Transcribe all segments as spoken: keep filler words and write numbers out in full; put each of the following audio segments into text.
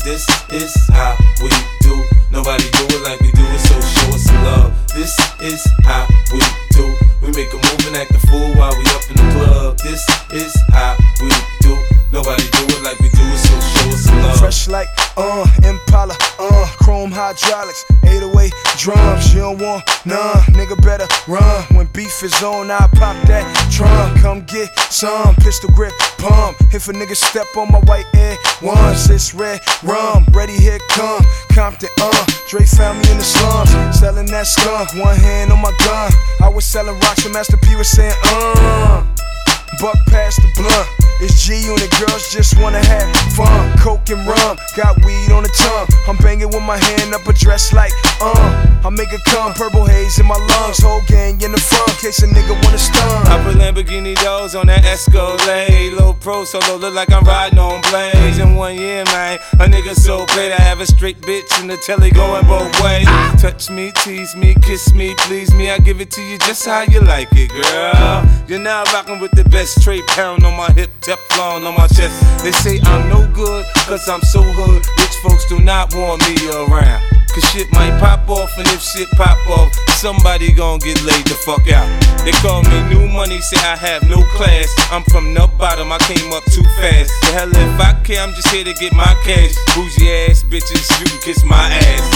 This is how we do. Nobody do it like we do it, so show us some love. This is how we do. We make a move and act a fool while we up in the club. This is how we do. Nobody do it like we do it, so show us some love. Fresh like, uh, Impala, uh, chrome hydraulics, eight oh eight drums. You don't want none, nigga better run. When beef is on, I pop that trunk. Come get some, pistol grip, pump. If a nigga step on my white air once, it's red rum. Ready, here come Compton, uh. Dre found me in the slums, selling that skunk. One hand on my gun. I was selling rocks when Master P was saying, uh. Buck past the blunt. It's G and the girls just wanna have fun. Coke and rum, got weed on the tongue. I'm banging with my hand up a dress like, uh I make it come, purple haze in my lungs. Whole gang in the front, case a nigga wanna stun. I put Lamborghini doors on that Escalade. Low pro solo, look like I'm riding on blades. In one year, man, a nigga so paid. I have a straight bitch in the telly going both ways. Touch me, tease me, kiss me, please me. I give it to you just how you like it, girl. You're now rocking with the best straight pound on my hip, Teflon on my chest. They say I'm no good, cause I'm so hood. Rich folks do not want me around. Cause shit might pop off, and if shit pop off, somebody gon' get laid the fuck out. They call me new money, say I have no class. I'm from the bottom, I came up too fast. The hell if I care, I'm just here to get my cash. Bougie ass bitches, you can kiss my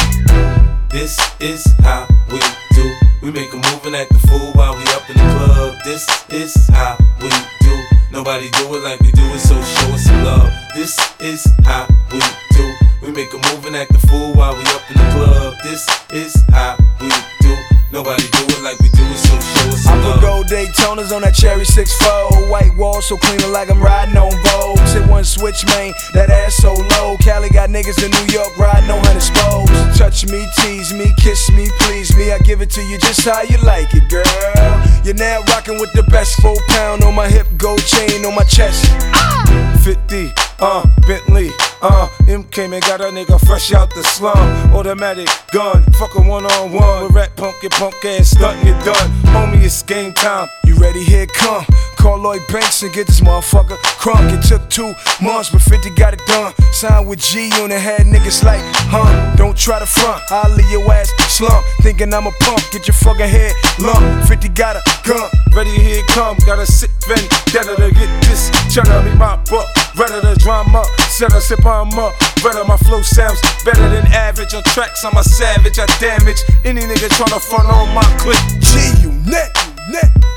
ass. This is how we do. We make a move and act a fool while we up in the club. This is how we do. Nobody do it like we do it, so show us some love. This is how we do. We make a move and act a fool while we up in the club. This is how we do. Nobody do it like we do it, so show us some I love. put gold Daytonas on that cherry six four. White wall so clean like I'm riding on Vogues. Hit one switch, man, that ass so low. Cali got niggas in New York riding on hundred spokes. Touch me, tease me, kiss me, please me. I give it to you just how you like it, girl. You're now rocking with the best. Four pound on my hip, gold chain on my chest. fifty, uh, Bentley, uh, M came and got a nigga fresh out the slum. Automatic gun, fuck a one on one. With rat punk, your punk ass stuntin', you done. Homie, it's game time. You ready? Here it come. Call Lloyd Banks and get this motherfucker crunk. It took two months, but fifty got it done. Signed with G on the head, niggas like, huh? Don't try to front, I'll leave your ass slump. Thinking I'm a punk, get your fucking head lump. fifty got a gun. Ready, here it come. Got a sick vendetta to get this. Tryna be my buck. Redder the drama. Set a sip on up. Redder my flow sounds better than average. On tracks, I'm a savage. I damage any nigga tryna front on my clip. G, you net, you net.